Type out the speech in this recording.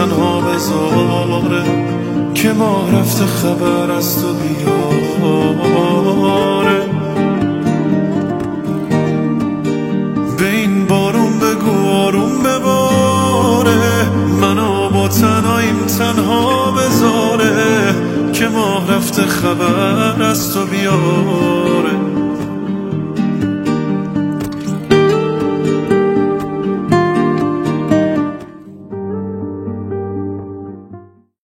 تنها بذاره که ماه رفته خبر از تو بیاره. به این بارون بگو آروم بباره، منو با تنهاییم تنها بذاره که ماه رفته خبر از تو بیاره.